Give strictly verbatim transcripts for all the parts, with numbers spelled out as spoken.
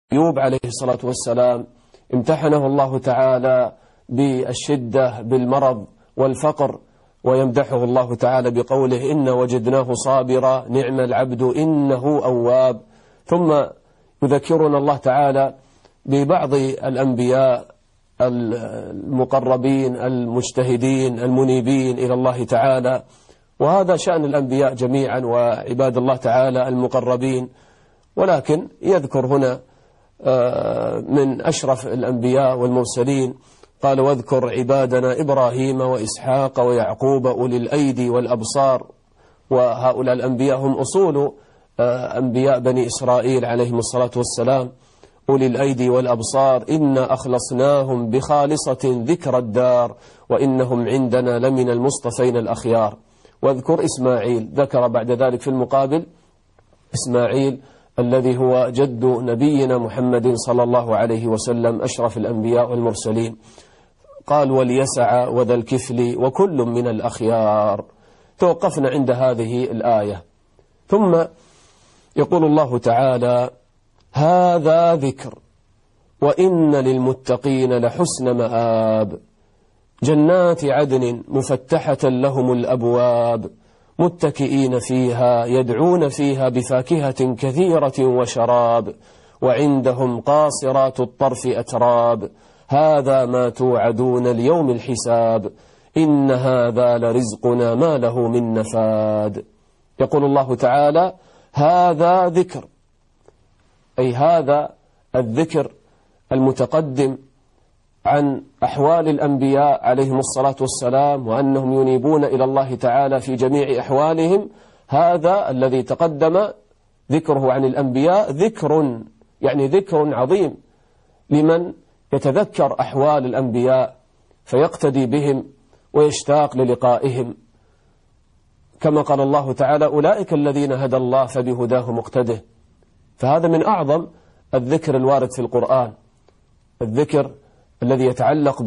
أيوب عليه الصلاة والسلام امتحنه الله تعالى بالشدة بالمرض والفقر، ويمدحه الله تعالى بقوله إن وجدناه صابرا نعم العبد إنه أواب. ثم يذكرنا الله تعالى ببعض الأنبياء المقربين المجتهدين المنيبين إلى الله تعالى، وهذا شأن الأنبياء جميعا وعباد الله تعالى المقربين. ولكن يذكر هنا من أشرف الأنبياء والمرسلين قال واذكر عبادنا إبراهيم وإسحاق ويعقوب أولي الأيدي والأبصار. وهؤلاء الأنبياء هم أصول أنبياء بني إسرائيل عليهم الصلاة والسلام، أولي الأيدي والأبصار إنا أخلصناهم بخالصة ذكر الدار وإنهم عندنا لمن المصطفين الأخيار. واذكر إسماعيل، ذكر بعد ذلك في المقابل إسماعيل الذي هو جد نبينا محمد صلى الله عليه وسلم أشرف الأنبياء والمرسلين. قال واليسع وذا الكفل وكل من الأخيار. توقفنا عند هذه الآية. ثم يقول الله تعالى هذا ذكر وإن للمتقين لحسن مآب جنات عدن مفتحة لهم الأبواب متكئين فيها يدعون فيها بفاكهة كثيرة وشراب وعندهم قاصرات الطرف أتراب هذا ما توعدون اليوم الحساب إن هذا لرزقنا ما له من نفاد. يقول الله تعالى هذا ذكر، أي هذا الذكر المتقدم عن أحوال الأنبياء عليهم الصلاة والسلام وأنهم ينيبون إلى الله تعالى في جميع أحوالهم. هذا الذي تقدم ذكره عن الأنبياء ذكر، يعني ذكر عظيم لمن يتذكر أحوال الأنبياء فيقتدي بهم ويشتاق للقائهم، كما قال الله تعالى أولئك الذين هدى الله فبهداه مقتده. فهذا من أعظم الذكر الوارد في القرآن، الذكر الذي يتعلق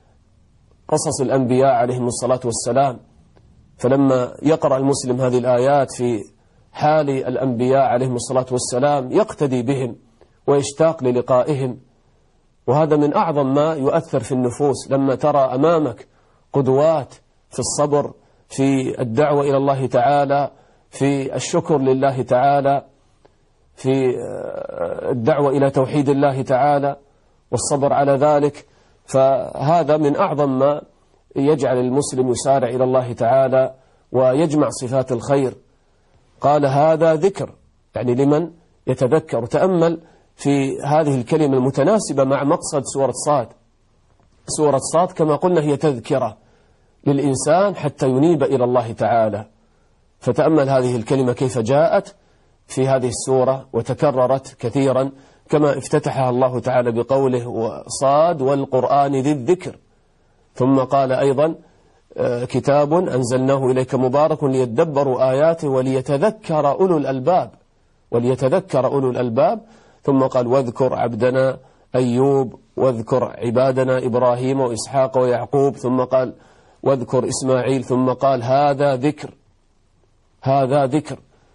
بقصص الأنبياء عليهم الصلاة والسلام. فلما يقرأ المسلم هذه الآيات في حال الأنبياء عليهم الصلاة والسلام يقتدي بهم ويشتاق للقائهم، وهذا من أعظم ما يؤثر في النفوس لما ترى أمامك قدوات في الصبر، في الدعوة إلى الله تعالى، في الشكر لله تعالى، في الدعوة إلى توحيد الله تعالى والصبر على ذلك. فهذا من أعظم ما يجعل المسلم يسارع إلى الله تعالى ويجمع صفات الخير. قال هذا ذكر، يعني لمن يتذكر. تأمل في هذه الكلمة المتناسبة مع مقصد سورة صاد. سورة صاد كما قلنا هي تذكرة للإنسان حتى ينيب إلى الله تعالى. فتأمل هذه الكلمة كيف جاءت في هذه السورة وتكررت كثيرا، كما افتتحها الله تعالى بقوله وصاد والقرآن ذي الذكر. ثم قال أيضا كتاب أنزلناه إليك مبارك ليدبروا آياته وليتذكر أولو الألباب، وليتذكر أولو الألباب. ثم قال واذكر عبدنا أيوب واذكر عبادنا إبراهيم وإسحاق ويعقوب. ثم قال واذكر إسماعيل. ثم قال هذا ذكر، هذا ذكر.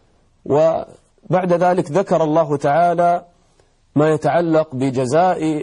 وبعد ذلك ذكر الله تعالى ما يتعلق بجزاء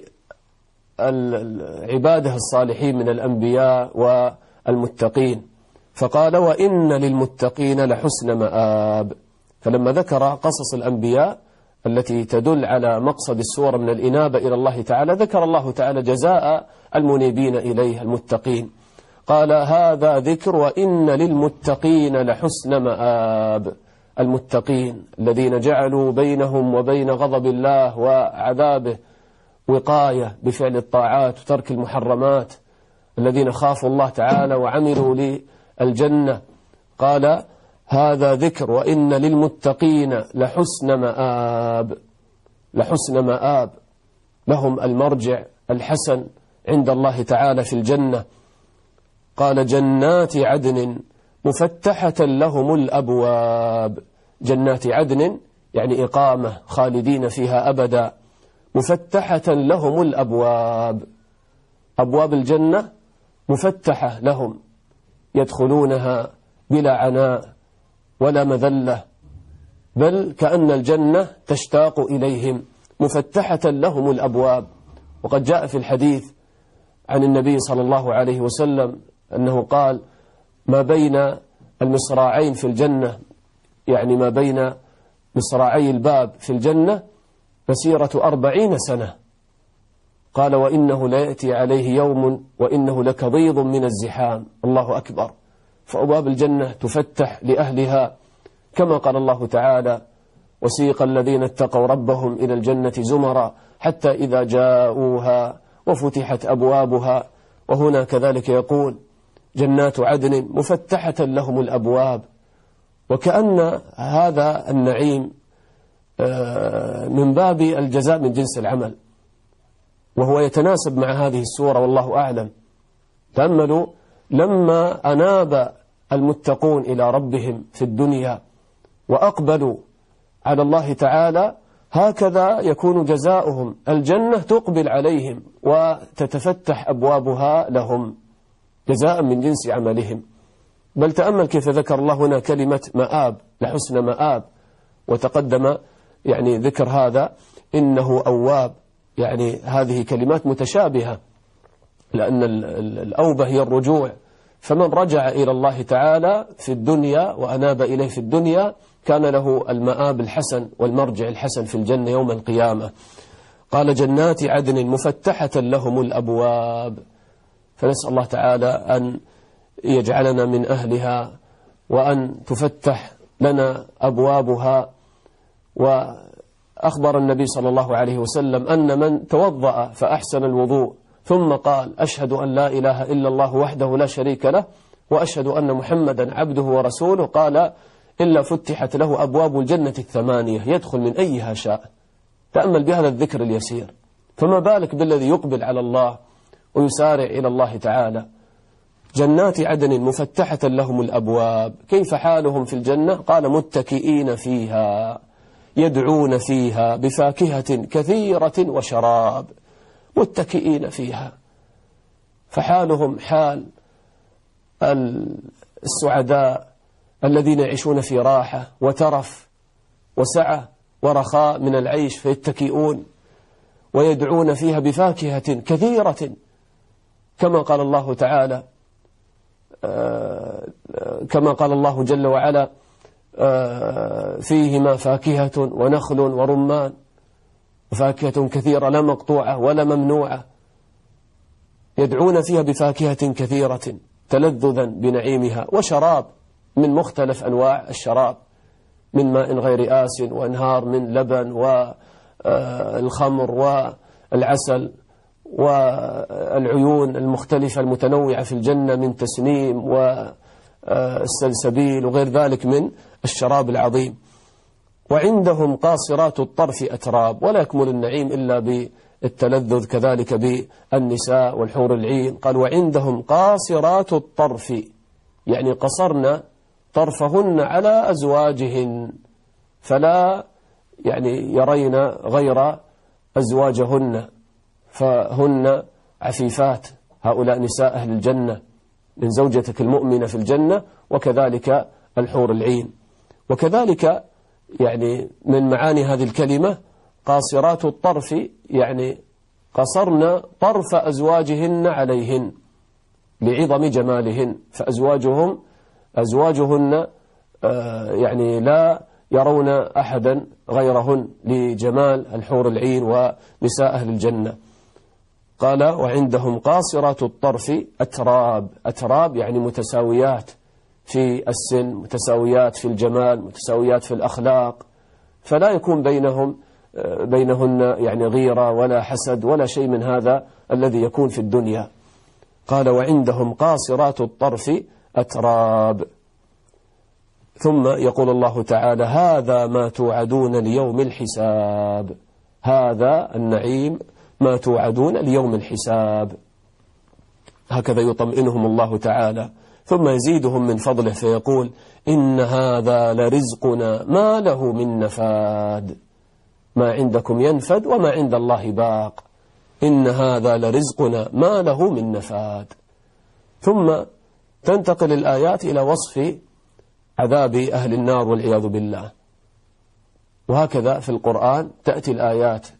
عباده الصالحين من الأنبياء والمتقين، فقال وإن للمتقين لحسن مآب. فلما ذكر قصص الأنبياء التي تدل على مقصد السورة من الإنابة إلى الله تعالى، ذكر الله تعالى جزاء المنيبين إليه المتقين. قال هذا ذكر وإن للمتقين لحسن مآب. المتقين الذين جعلوا بينهم وبين غضب الله وعذابه وقاية بفعل الطاعات وترك المحرمات، الذين خافوا الله تعالى وعملوا للجنة. قال هذا ذكر وإن للمتقين لحسن مآب، لحسن مآب، لهم المرجع الحسن عند الله تعالى في الجنة. قال جنات عدن مفتحة لهم الأبواب. جنات عدن يعني إقامة خالدين فيها أبدا. مفتحة لهم الأبواب، أبواب الجنة مفتحة لهم يدخلونها بلا عناء ولا مذلة، بل كأن الجنة تشتاق إليهم مفتحة لهم الأبواب. وقد جاء في الحديث عن النبي صلى الله عليه وسلم أنه قال: ما بين المصراعين في الجنة، يعني ما بين مصراعي الباب في الجنة، مسيرة أربعين سنة. قال: وإنه ليأتي عليه يوم وإنه لكضيض من الزحام. الله أكبر. فأبواب الجنة تفتح لأهلها كما قال الله تعالى: وسيق الذين اتقوا ربهم إلى الجنة زمرا حتى إذا جاءوها وفتحت أبوابها. وهنا كذلك يقول: جنات عدن مفتحة لهم الأبواب. وكأن هذا النعيم من باب الجزاء من جنس العمل، وهو يتناسب مع هذه السورة والله أعلم. تأملوا لما أناب المتقون إلى ربهم في الدنيا وأقبلوا على الله تعالى، هكذا يكون جزاؤهم، الجنة تقبل عليهم وتتفتح أبوابها لهم جزاء من جنس عملهم. بل تأمل كيف ذكر الله هنا كلمة مآب، لحسن مآب، وتقدم يعني ذكر هذا إنه أواب. يعني هذه كلمات متشابهة، لأن الأوبة هي الرجوع، فمن رجع إلى الله تعالى في الدنيا وأناب إليه في الدنيا كان له المآب الحسن والمرجع الحسن في الجنة يوم القيامة. قال: جنات عدن مفتحة لهم الأبواب. فنسأل الله تعالى أن يجعلنا من أهلها، وأن تفتح لنا أبوابها. وأخبر النبي صلى الله عليه وسلم أن من توضأ فأحسن الوضوء ثم قال: أشهد أن لا إله إلا الله وحده لا شريك له وأشهد أن محمدا عبده ورسوله، قال: إلا فتحت له أبواب الجنة الثمانية يدخل من أيها شاء. تأمل بهذا الذكر اليسير، فما بالك بالذي يقبل على الله ويسارع إلى الله تعالى. جنات عدن مفتحة لهم الأبواب. كيف حالهم في الجنة؟ قال: متكئين فيها يدعون فيها بفاكهة كثيرة وشراب. متكئين فيها، فحالهم حال السعداء الذين يعيشون في راحة وترف وسعة ورخاء من العيش، فيتكئون ويدعون فيها بفاكهة كثيرة، كما قال الله تعالى كما قال الله جل وعلا: فيهما فاكهة ونخل ورمان وفاكهة كثيرة لا مقطوعة ولا ممنوعة. يدعون فيها بفاكهة كثيرة تلذذا بنعيمها، وشراب من مختلف أنواع الشراب، من ماء غير آس، وأنهار من لبن والخمر والعسل والعيون المختلفة المتنوعة في الجنة من تسنيم والسلسبيل وغير ذلك من الشراب العظيم. وعندهم قاصرات الطرف أتراب. ولا يكمل النعيم إلا بالتلذذ كذلك بالنساء والحور العين. قال: وعندهم قاصرات الطرف، يعني قصرنا طرفهن على أزواجهن، فلا يعني يرين غير أزواجهن، فهن عفيفات. هؤلاء نساء أهل الجنة من زوجتك المؤمنة في الجنة، وكذلك الحور العين. وكذلك يعني من معاني هذه الكلمة قاصرات الطرف، يعني قصرنا طرف أزواجهن عليهن لعظم جمالهن، فأزواجهم أزواجهن يعني لا يرون أحدا غيرهن لجمال الحور العين ونساء أهل الجنة. قال: وعندهم قاصرات الطرف أتراب. أتراب يعني متساويات في السن، متساويات في الجمال، متساويات في الأخلاق، فلا يكون بينهم بينهن يعني غيرة ولا حسد ولا شيء من هذا الذي يكون في الدنيا. قال: وعندهم قاصرات الطرف أتراب. ثم يقول الله تعالى: هذا ما توعدون ليوم الحساب. هذا النعيم ما توعدون ليوم الحساب. هكذا يطمئنهم الله تعالى، ثم يزيدهم من فضله فيقول: إن هذا لرزقنا ما له من نفاد. ما عندكم ينفد وما عند الله باق. إن هذا لرزقنا ما له من نفاد. ثم تنتقل الآيات إلى وصف عذاب أهل النار والعياذ بالله. وهكذا في القرآن تأتي الآيات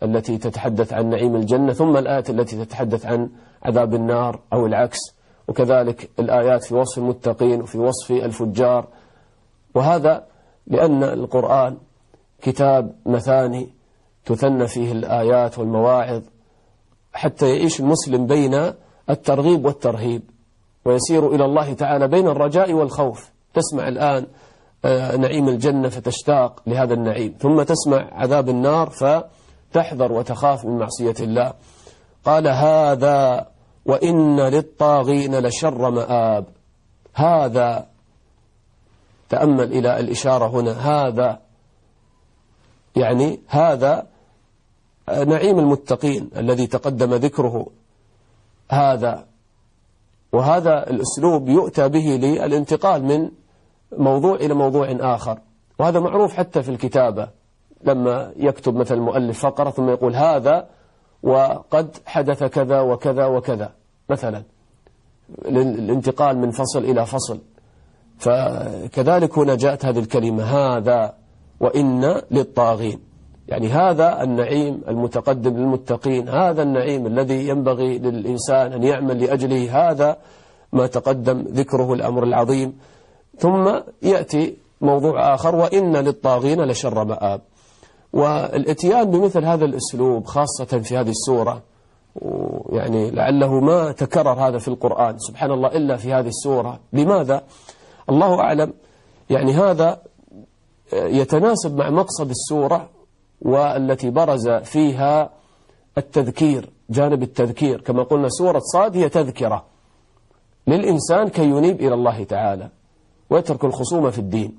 التي تتحدث عن نعيم الجنة، ثم الآية التي تتحدث عن عذاب النار أو العكس، وكذلك الآيات في وصف المتقين وفي وصف الفجار. وهذا لأن القرآن كتاب مثاني تثنى فيه الآيات والمواعظ حتى يعيش المسلم بين الترغيب والترهيب، ويسير إلى الله تعالى بين الرجاء والخوف. تسمع الآن نعيم الجنة فتشتاق لهذا النعيم، ثم تسمع عذاب النار فتحذر وتخاف من معصية الله. قال هذا وإن للطاغين لشر مآب. هذا، تأمل إلى الإشارة هنا، هذا يعني هذا نعيم المتقين الذي تقدم ذكره. هذا، وهذا الأسلوب يؤتى به للانتقال من موضوع إلى موضوع آخر، وهذا معروف حتى في الكتابة، لما يكتب مثل المؤلف فقرة ثم يقول هذا وقد حدث كذا وكذا وكذا مثلا، الانتقال من فصل إلى فصل. فكذلك هنا جاءت هذه الكلمة هذا وإن للطاغين، يعني هذا النعيم المتقدم للمتقين، هذا النعيم الذي ينبغي للإنسان أن يعمل لأجله، هذا ما تقدم ذكره الأمر العظيم. ثم يأتي موضوع آخر وإن للطاغين لشر مآب. والاتيان بمثل هذا الأسلوب خاصة في هذه السورة، يعني لعله ما تكرر هذا في القرآن سبحان الله إلا في هذه السورة. لماذا؟ الله أعلم. يعني هذا يتناسب مع مقصد السورة، والتي برز فيها التذكير، جانب التذكير. كما قلنا سورة صاد هي تذكرة للإنسان كي ينيب إلى الله تعالى ويترك الخصومة في الدين.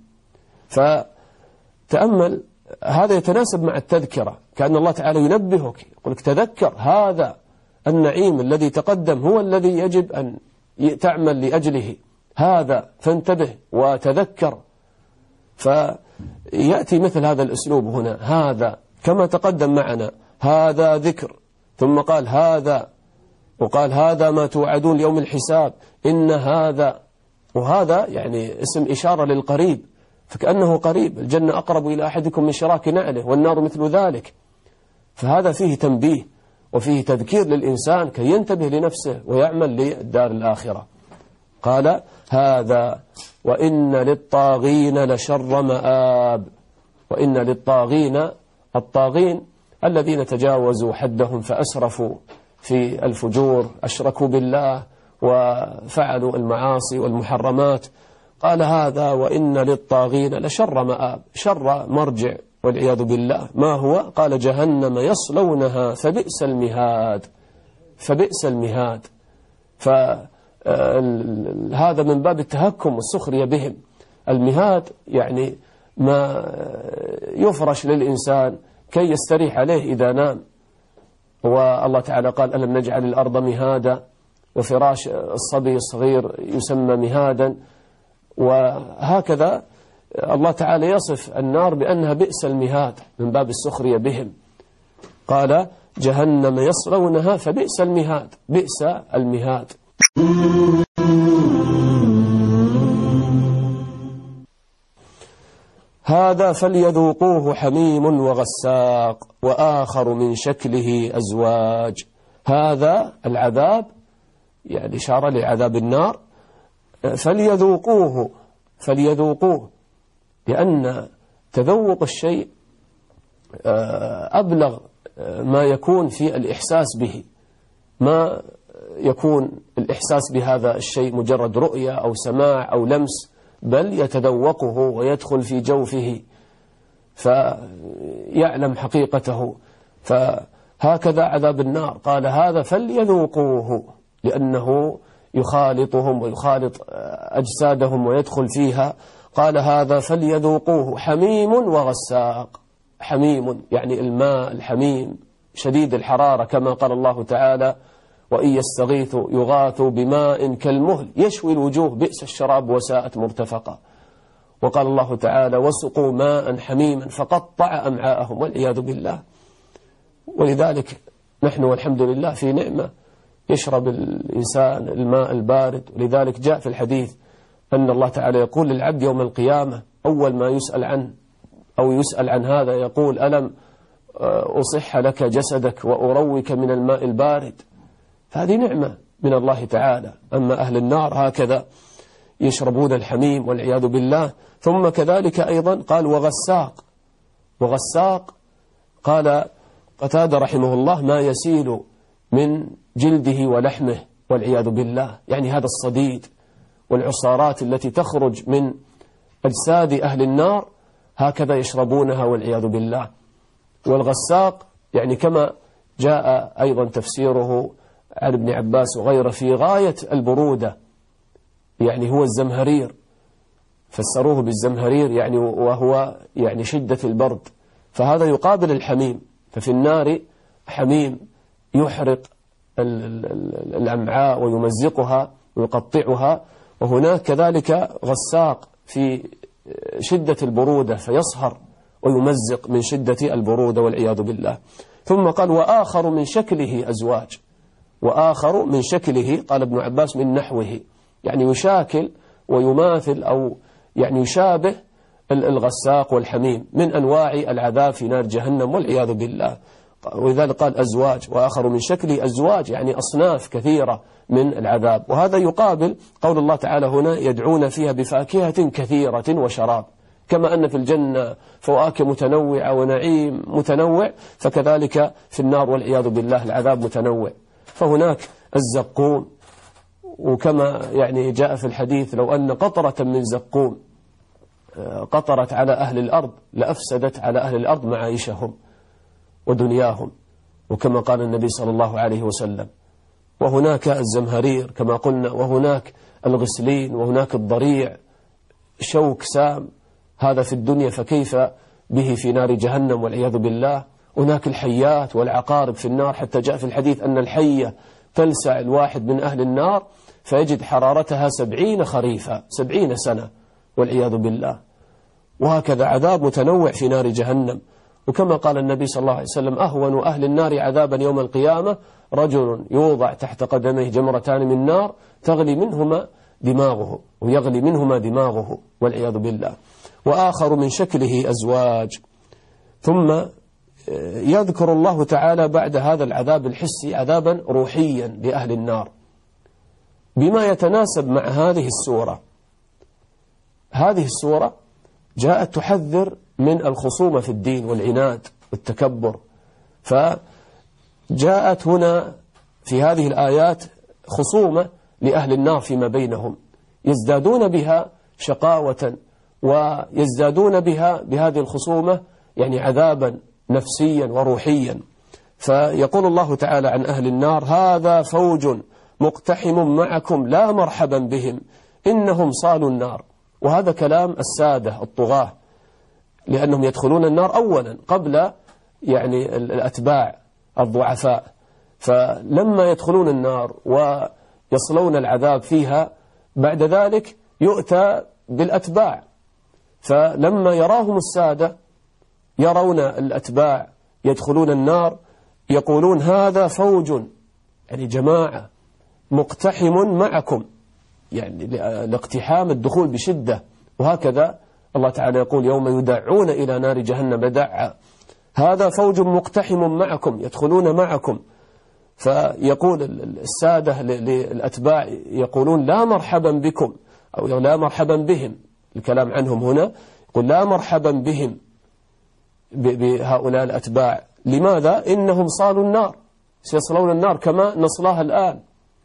فتأمل، هذا يتناسب مع التذكرة، كأن الله تعالى ينبهك، يقولك تذكر هذا النعيم الذي تقدم هو الذي يجب أن تعمل لأجله، هذا فانتبه وتذكر. فيأتي مثل هذا الأسلوب هنا، هذا كما تقدم معنا، هذا ذكر، ثم قال هذا، وقال هذا ما توعدون يوم الحساب، إن هذا، وهذا يعني اسم إشارة للقريب، فكأنه قريب، الجنة أقرب إلى أحدكم من شراك نعله والنار مثل ذلك. فهذا فيه تنبيه وفيه تذكير للإنسان كي ينتبه لنفسه ويعمل للدار الآخرة. قال هذا وإن للطاغين لشر مآب. وإن للطاغين، الطاغين الذين تجاوزوا حدهم فأسرفوا في الفجور، أشركوا بالله وفعلوا المعاصي والمحرمات. قال هذا وإن للطاغين لشر مآب، شر مرجع والعياذ بالله. ما هو؟ قال جهنم يصلونها فبئس المهاد. فبئس المهاد، فهذا من باب التهكم والسخرية بهم. المهاد يعني ما يفرش للإنسان كي يستريح عليه إذا نام. والله تعالى قال ألم نجعل الأرض مهادا، وفراش الصبي الصغير يسمى مهادا. وهكذا الله تعالى يصف النار بأنها بئس المهاد من باب السخرية بهم. قال جهنم يصلونها فبئس المهاد، بئس المهاد. هذا فليذوقوه حميم وغساق وآخر من شكله أزواج. هذا العذاب يعني إشارة لعذاب النار. فليذوقوه، فليذوقوه، لأن تذوق الشيء أبلغ ما يكون في الإحساس به، ما يكون الإحساس بهذا الشيء مجرد رؤية أو سماع أو لمس، بل يتذوقه ويدخل في جوفه فيعلم حقيقته. فهكذا عذاب النار، قال هذا فليذوقوه، لأنه يخالطهم ويخالط أجسادهم ويدخل فيها. قال هذا فليذوقوه حميم وغساق. حميم يعني الماء الحميم شديد الحرارة، كما قال الله تعالى وإن يستغيثوا يغاثوا بماء كالمهل يشوي الوجوه بئس الشراب وساءت مرتفقا. وقال الله تعالى وسقوا ماء حميما فقطع أمعاءهم والعياذ بالله. ولذلك نحن والحمد لله في نعمة يشرب الإنسان الماء البارد. ولذلك جاء في الحديث أن الله تعالى يقول للعبد يوم القيامة أول ما يسأل عنه أو يسأل عن هذا يقول ألم أصح لك جسدك وأروك من الماء البارد، فهذه نعمة من الله تعالى. أما أهل النار هكذا يشربون الحميم والعياذ بالله. ثم كذلك أيضا قال وغساق، وغساق قال قتادة رحمه الله ما يسيل من جلده ولحمه والعياذ بالله، يعني هذا الصديد والعصارات التي تخرج من أجساد أهل النار هكذا يشربونها والعياذ بالله. والغساق يعني كما جاء أيضا تفسيره عن ابن عباس وغيره في غاية البرودة، يعني هو الزمهرير، فسروه بالزمهرير يعني وهو يعني شدة البرد، فهذا يقابل الحميم. ففي النار حميم يحرق الأمعاء ويمزقها ويقطعها، وهناك كذلك غساق في شدة البرودة فيصهر ويمزق من شدة البرودة والعياذ بالله. ثم قال وآخر من شكله أزواج، وآخر من شكله قال ابن عباس من نحوه، يعني يشاكل ويماثل أو يعني يشابه الغساق والحميم من أنواع العذاب في نار جهنم والعياذ بالله. ولذلك قال أزواج، وآخر من شكله أزواج يعني أصناف كثيرة من العذاب. وهذا يقابل قول الله تعالى هنا يدعون فيها بفاكهة كثيرة وشراب، كما أن في الجنة فواكه متنوعة ونعيم متنوع، فكذلك في النار والعياذ بالله العذاب متنوع. فهناك الزقوم، وكما يعني جاء في الحديث لو أن قطرة من زقوم قطرت على أهل الأرض لأفسدت على أهل الأرض معايشهم ودنياهم، وكما قال النبي صلى الله عليه وسلم. وهناك الزمهرير كما قلنا، وهناك الغسلين، وهناك الضريع شوك سام، هذا في الدنيا فكيف به في نار جهنم والعياذ بالله. هناك الحيات والعقارب في النار، حتى جاء في الحديث أن الحية تلسع الواحد من أهل النار فيجد حرارتها سبعين خريفا، سبعين سنة والعياذ بالله. وهكذا عذاب متنوع في نار جهنم. وكما قال النبي صلى الله عليه وسلم أهون أهل النار عذابا يوم القيامة رجل يوضع تحت قدميه جمرتان من نار تغلي منهما دماغه ويغلي منهما دماغه والعياذ بالله. وآخر من شكله أزواج. ثم يذكر الله تعالى بعد هذا العذاب الحسي عذابا روحيا لأهل النار بما يتناسب مع هذه السورة. هذه السورة جاءت تحذر من الخصومة في الدين والعناد والتكبر، فجاءت هنا في هذه الآيات خصومة لأهل النار فيما بينهم، يزدادون بها شقاوة ويزدادون بها بهذه الخصومة يعني عذابا نفسيا وروحيا. فيقول الله تعالى عن أهل النار هذا فوج مقتحم معكم لا مرحبا بهم إنهم صالوا النار. وهذا كلام السادة الطغاة، لأنهم يدخلون النار أولا قبل يعني الأتباع الضعفاء، فلما يدخلون النار ويصلون العذاب فيها بعد ذلك يؤتى بالأتباع، فلما يراهم السادة يرون الأتباع يدخلون النار يقولون هذا فوج يعني جماعة مقتحم معكم، يعني لاقتحام الدخول بشدة. وهكذا الله تعالى يقول يوم يدعون إلى نار جهنم دعا هذا فوج مقتحم معكم يدخلون معكم. فيقول السادة للأتباع يقولون لا مرحبا بكم أو لا مرحبا بهم، الكلام عنهم هنا يقول لا مرحبا بهم بهؤلاء الأتباع. لماذا؟ إنهم صالوا النار، سيصلون النار كما نصلاها الآن،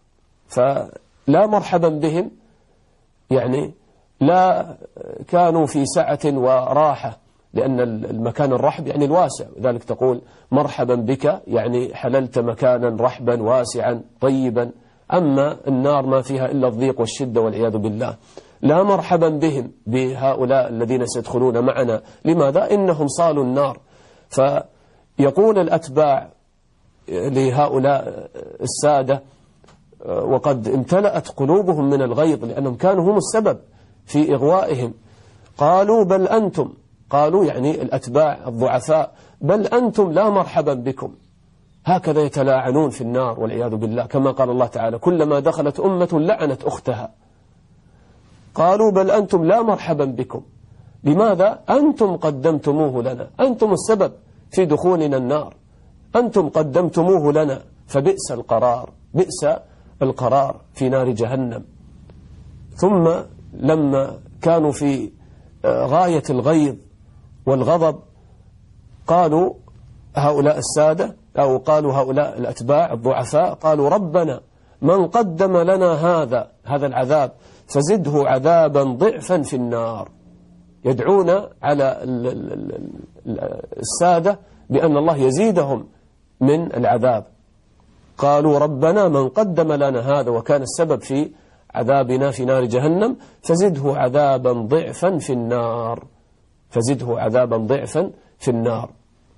فلا مرحبا بهم يعني لا كانوا في سعة وراحة، لأن المكان الرحب يعني الواسع، لذلك تقول مرحبا بك يعني حللت مكانا رحبا واسعا طيبا. أما النار ما فيها إلا الضيق والشدة والعياذ بالله. لا مرحبا بهم بهؤلاء الذين سيدخلون معنا، لماذا؟ إنهم صالوا النار. فيقول الأتباع لهؤلاء السادة وقد امتلأت قلوبهم من الغيظ لأنهم كانوا هم السبب في إغوائهم، قالوا بل أنتم، قالوا يعني الأتباع الضعفاء بل أنتم لا مرحبا بكم. هكذا يتلاعنون في النار والعياذ بالله، كما قال الله تعالى كلما دخلت أمة لعنت أختها. قالوا بل أنتم لا مرحبا بكم. لماذا؟ أنتم قدمتموه لنا، أنتم السبب في دخولنا النار، أنتم قدمتموه لنا فبئس القرار، بئس القرار في نار جهنم. ثم لما كانوا في غاية الغيظ والغضب قالوا هؤلاء السادة أو قالوا هؤلاء الأتباع الضعفاء قالوا ربنا من قدم لنا هذا هذا العذاب فزده عذابا ضعفا في النار. يدعون على السادة بأن الله يزيدهم من العذاب. قالوا ربنا من قدم لنا هذا وكان السبب في عذابنا في نار جهنم فزده عذابا ضعفا في النار، فزده عذابا ضعفا في النار.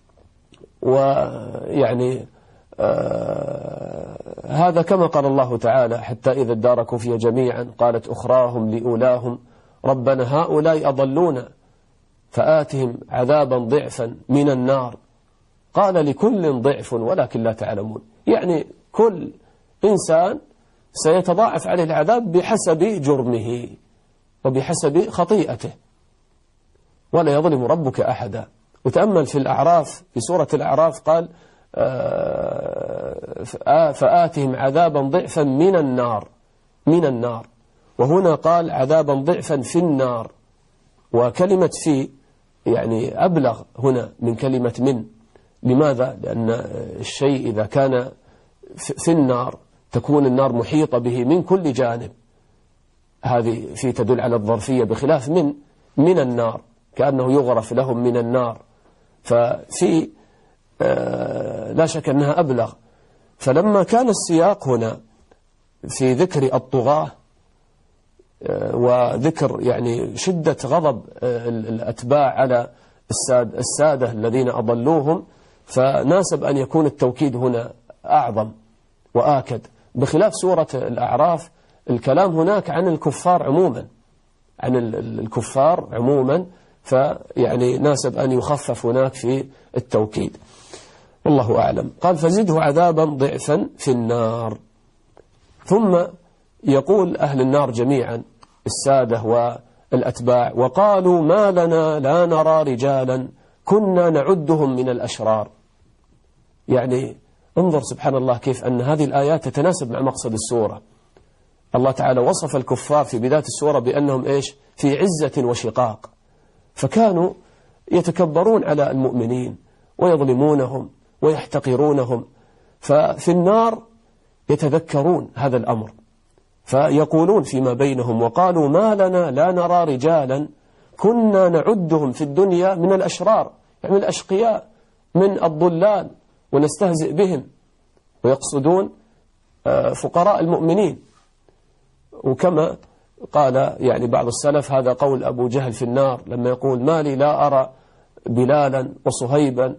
ويعني آه هذا كما قال الله تعالى حتى إذا اداركوا فيها جميعا قالت أخراهم لأولاهم ربنا هؤلاء أضلونا فآتهم عذابا ضعفا من النار قال لكل ضعف ولكن لا تعلمون. يعني كل إنسان سيتضاعف عليه العذاب بحسب جرمه وبحسب خطيئته ولا يظلم ربك أحدا. وتأمل في الأعراف في سورة الأعراف قال فآتهم عذابا ضعفا من النار من النار، وهنا قال عذابا ضعفا في النار. وكلمة في يعني أبلغ هنا من كلمة من. لماذا؟ لأن الشيء إذا كان في النار تكون النار محيطة به من كل جانب، هذه في تدل على الظرفية بخلاف من من النار كأنه يغرف لهم من النار. ففي آه لا شك أنها أبلغ. فلما كان السياق هنا في ذكر الطغاة آه وذكر يعني شدة غضب آه الأتباع على الساد السادة الذين أضلوهم، فناسب أن يكون التوكيد هنا أعظم وآكد، بخلاف سورة الأعراف الكلام هناك عن الكفار عموما عن الكفار عموما، فيعني ناسب أن يخفف هناك في التوكيد. والله أعلم. قال فزده عذابا ضعفا في النار. ثم يقول أهل النار جميعا السادة والأتباع وقالوا ما لنا لا نرى رجالا كنا نعدهم من الأشرار. يعني انظر سبحان الله كيف أن هذه الآيات تتناسب مع مقصد السورة. الله تعالى وصف الكفار في بداية السورة بأنهم إيش في عزة وشقاق، فكانوا يتكبرون على المؤمنين ويظلمونهم ويحتقرونهم، ففي النار يتذكرون هذا الأمر فيقولون فيما بينهم وقالوا ما لنا لا نرى رجالا كنا نعدهم في الدنيا من الأشرار، يعني من الأشقياء من الضلال ونستهزئ بهم، ويقصدون فقراء المؤمنين. وكما قال يعني بعض السلف هذا قول أبو جهل في النار لما يقول ما لي لا أرى بلالا وصهيبا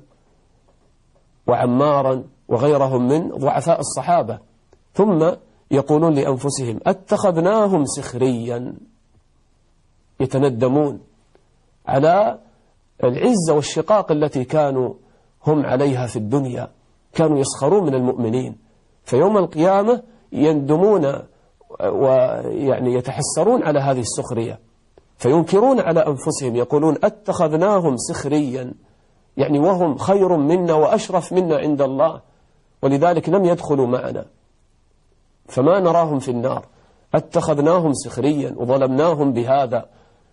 وعمارا وغيرهم من ضعفاء الصحابة. ثم يقولون لأنفسهم اتخذناهم سخريا، يتندمون على العزة والشقاق التي كانوا هم عليها في الدنيا، كانوا يسخرون من المؤمنين، فيوم القيامة يندمون ويعني يتحسرون على هذه السخرية، فينكرون على أنفسهم يقولون اتخذناهم سخريا، يعني وهم خير منا وأشرف منا عند الله، ولذلك لم يدخلوا معنا، فما نراهم في النار. اتخذناهم سخريا وظلمناهم بهذا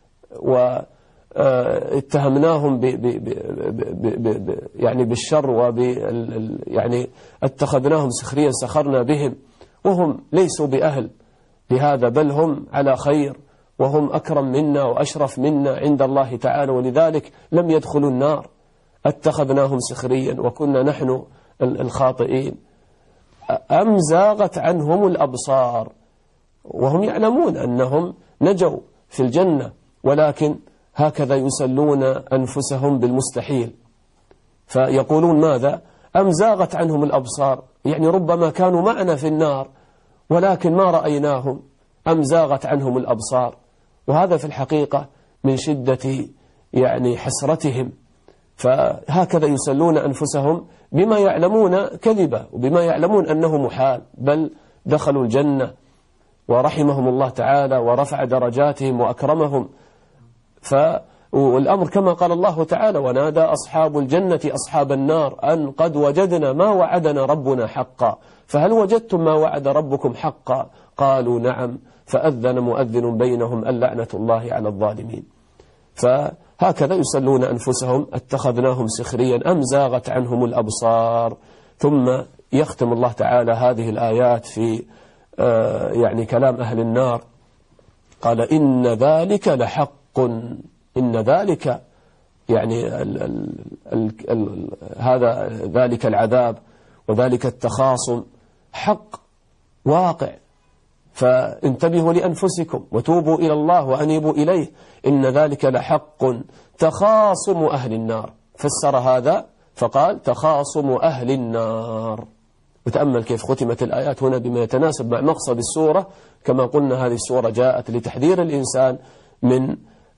واتهمناهم ب ب ب ب ب يعني بالشر وب يعني اتخذناهم سخريا سخرنا بهم، وهم ليسوا بأهل لهذا، بل هم على خير وهم أكرم منا وأشرف منا عند الله تعالى، ولذلك لم يدخلوا النار. اتخذناهم سخريا وكنا نحن الخاطئين. أم زاغت عنهم الأبصار، وهم يعلمون أنهم نجوا في الجنة، ولكن هكذا يسلون أنفسهم بالمستحيل، فيقولون ماذا؟ أم زاغت عنهم الأبصار، يعني ربما كانوا معنا في النار ولكن ما رأيناهم، أم زاغت عنهم الأبصار. وهذا في الحقيقة من شدة يعني حسرتهم، فهكذا يسلون أنفسهم بما يعلمون كذبة وبما يعلمون أنه محال، بل دخلوا الجنة ورحمهم الله تعالى ورفع درجاتهم وأكرمهم. والأمر كما قال الله تعالى: ونادى أصحاب الجنة أصحاب النار أن قد وجدنا ما وعدنا ربنا حقا فهل وجدتم ما وعد ربكم حقا؟ قالوا نعم. فأذن مؤذن بينهم اللعنة الله على الظالمين. فهكذا يسلون أنفسهم: اتخذناهم سخريا أم زاغت عنهم الأبصار. ثم يختم الله تعالى هذه الآيات في آه يعني كلام أهل النار، قال: إن ذلك لحق. إن ذلك يعني ال ال ال ال هذا ذلك العذاب وذلك التخاصم حق واقع، فانتبهوا لأنفسكم وتوبوا إلى الله وأنيبوا إليه. إن ذلك لحق تخاصم أهل النار. فسر هذا فقال: تخاصم أهل النار. وتأمل كيف ختمت الآيات هنا بما يتناسب مع مقصد السورة. كما قلنا هذه السورة جاءت لتحذير الإنسان من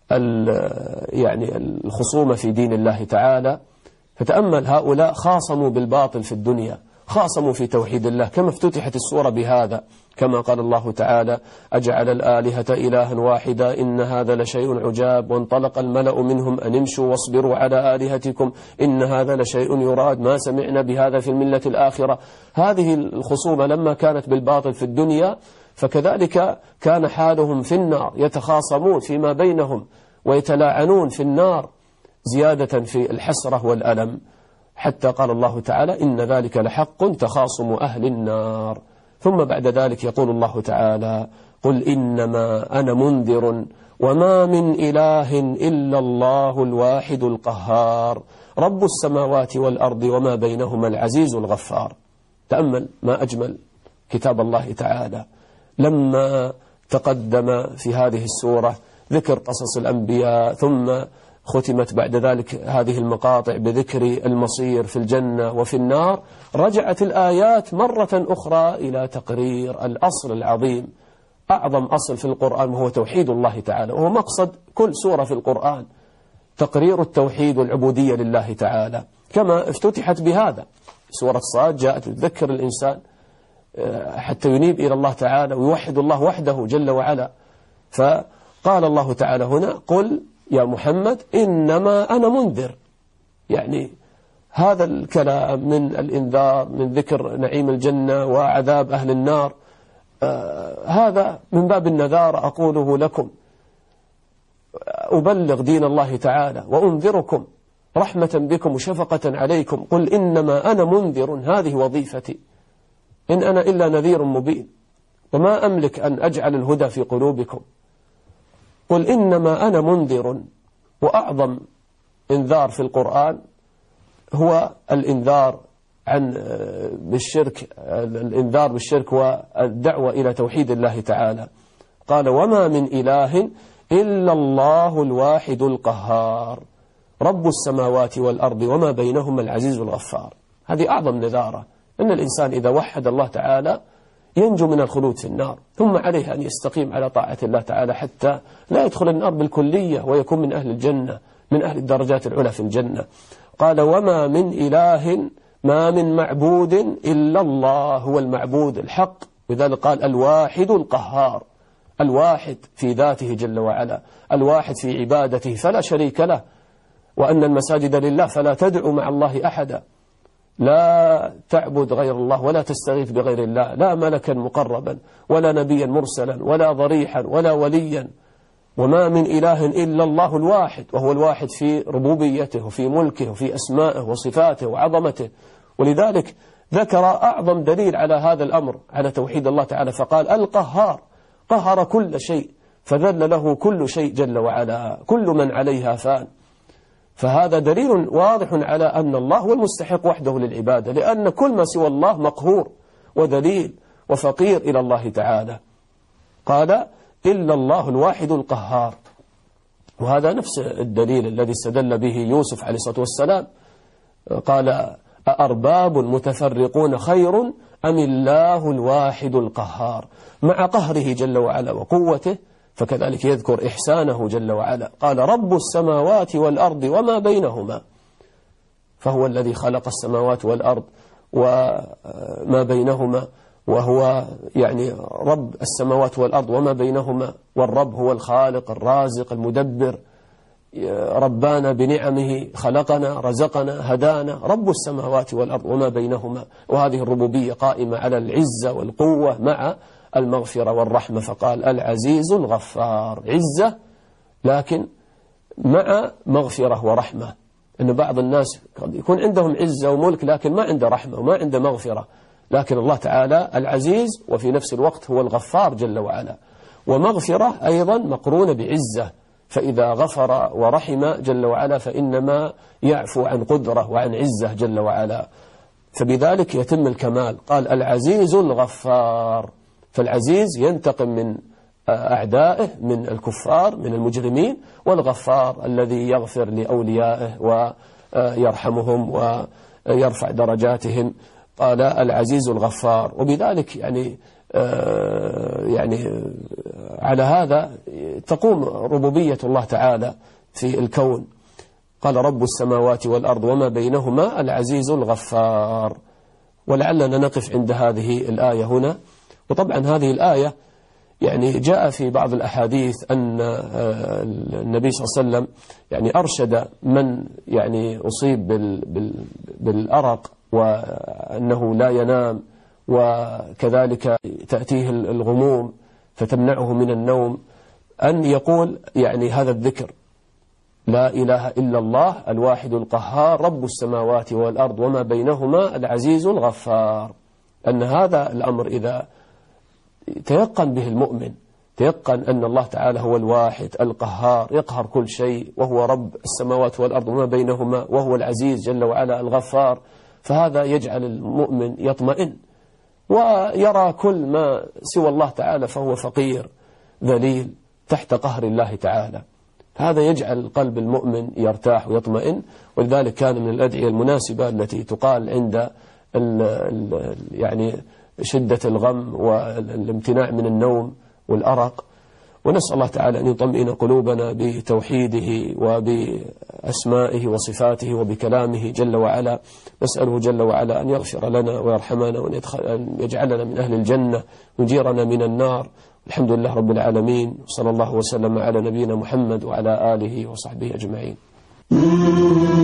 يعني الخصومة في دين الله تعالى. فتأمل هؤلاء خاصموا بالباطل في الدنيا، خاصموا في توحيد الله، كما افتتحت السورة بهذا، كما قال الله تعالى: أجعل الآلهة إلها واحدا إن هذا لشيء عجاب وانطلق الملأ منهم أن امشوا واصبروا على آلهتكم إن هذا لشيء يراد ما سمعنا بهذا في الملة الآخرة. هذه الخصومة لما كانت بالباطل في الدنيا فكذلك كان حالهم في النار، يتخاصمون فيما بينهم ويتلاعنون في النار زيادة في الحسرة والألم، حتى قال الله تعالى: إن ذلك لحق تخاصم أهل النار. ثم بعد ذلك يقول الله تعالى: قل إنما أنا منذر وما من إله إلا الله الواحد القهار رب السماوات والأرض وما بينهما العزيز الغفار. تأمل ما أجمل كتاب الله تعالى لما تقدم في هذه السورة ذكر قصص الأنبياء، ثم ختمت بعد ذلك هذه المقاطع بذكر المصير في الجنة وفي النار. رجعت الآيات مرة أخرى إلى تقرير الأصل العظيم، أعظم أصل في القرآن، وهو توحيد الله تعالى، وهو مقصد كل سورة في القرآن، تقرير التوحيد والعبودية لله تعالى، كما افتتحت بهذا. سورة صاد جاءت تذكر الإنسان حتى ينيب إلى الله تعالى ويوحد الله وحده جل وعلا. فقال الله تعالى هنا: قل يا محمد إنما أنا منذر. يعني هذا الكلام من الإنذار، من ذكر نعيم الجنة وعذاب أهل النار، آه هذا من باب النذار أقوله لكم، أبلغ دين الله تعالى وأنذركم رحمة بكم وشفقة عليكم. قل إنما أنا منذر، هذه وظيفتي، إن أنا إلا نذير مبين، وما أملك أن أجعل الهدى في قلوبكم. قل إنما أنا منذر. وأعظم إنذار في القرآن هو الإنذار عن بالشرك، الإنذار بالشرك والدعوة إلى توحيد الله تعالى. قال: وما من إله إلا الله الواحد القهار رب السماوات والأرض وما بينهما العزيز الغفار. هذه أعظم نذارة، أن الإنسان إذا وحد الله تعالى ينجو من الخلود في النار، ثم عليه أن يستقيم على طاعة الله تعالى حتى لا يدخل النار بالكلية ويكون من أهل الجنة، من أهل الدرجات العلى في الجنة. قال: وما من إله، ما من معبود إلا الله هو المعبود الحق. لذلك قال: الواحد القهار، الواحد في ذاته جل وعلا، الواحد في عبادته فلا شريك له، وأن المساجد لله فلا تدعو مع الله أحدا، لا تعبد غير الله ولا تستغيث بغير الله، لا ملكا مقربا ولا نبيا مرسلا ولا ضريحا ولا وليا. وما من إله إلا الله الواحد، وهو الواحد في ربوبيته وفي ملكه وفي أسمائه وصفاته وعظمته. ولذلك ذكر أعظم دليل على هذا الأمر، على توحيد الله تعالى، فقال: القهار، قهر كل شيء فذل له كل شيء جل وعلا، كل من عليها فان. فهذا دليل واضح على أن الله هو المستحق وحده للعبادة، لأن كل ما سوى الله مقهور وذليل وفقير إلى الله تعالى. قال: إلا الله الواحد القهار. وهذا نفس الدليل الذي استدل به يوسف عليه الصلاة والسلام، قال: أأرباب متفرقون خير أم الله الواحد القهار. مع قهره جل وعلا وقوته، فكذلك يذكر إحسانه جل وعلا. قال: رب السماوات والأرض وما بينهما، فهو الذي خلق السماوات والأرض وما بينهما، وهو يعني رب السماوات والأرض وما بينهما، والرب هو الخالق الرازق المدبر ربانا بنعمه، خلقنا، رزقنا، هدانا، رب السماوات والأرض وما بينهما. وهذه الربوبية قائمة على العزة والقوة مع المغفرة والرحمة، فقال العزيز الغفار، عزة لكن مع مغفرة ورحمة. أن بعض الناس قد يكون عندهم عزة وملك لكن ما عنده رحمة وما عنده مغفرة، لكن الله تعالى العزيز وفي نفس الوقت هو الغفار جل وعلا، ومغفرة أيضا مقرونة بعزة، فإذا غفر ورحم جل وعلا فإنما يعفو عن قدرة وعن عزة جل وعلا، فبذلك يتم الكمال. قال العزيز الغفار، فالعزيز ينتقم من أعدائه من الكفار من المجرمين، والغفار الذي يغفر لأوليائه ويرحمهم ويرفع درجاتهم. قال العزيز الغفار، وبذلك يعني يعني على هذا تقوم ربوبية الله تعالى في الكون. قال رب السماوات والأرض وما بينهما العزيز الغفار. ولعلنا نقف عند هذه الآية هنا. وطبعا هذه الآية يعني جاء في بعض الأحاديث أن النبي صلى الله عليه وسلم يعني أرشد من يعني أصيب بالأرق وأنه لا ينام، وكذلك تأتيه الغموم فتمنعه من النوم، أن يقول يعني هذا الذكر: لا إله إلا الله الواحد القهار رب السماوات والأرض وما بينهما العزيز الغفار. أن هذا الأمر إذا تيقن به المؤمن، تيقن أن الله تعالى هو الواحد القهار يقهر كل شيء، وهو رب السماوات والأرض وما بينهما، وهو العزيز جل وعلا الغفار، فهذا يجعل المؤمن يطمئن ويرى كل ما سوى الله تعالى فهو فقير ذليل تحت قهر الله تعالى. هذا يجعل قلب المؤمن يرتاح ويطمئن. ولذلك كان من الأدعية المناسبة التي تقال عند ال ال يعني شدة الغم والامتناع من النوم والأرق. ونسأل الله تعالى أن يطمئن قلوبنا بتوحيده وبأسمائه وصفاته وبكلامه جل وعلا. نسأله جل وعلا أن يغفر لنا ويرحمنا وأن يجعلنا من أهل الجنة ويجيرنا من النار. الحمد لله رب العالمين، صلى الله وسلم على نبينا محمد وعلى آله وصحبه أجمعين.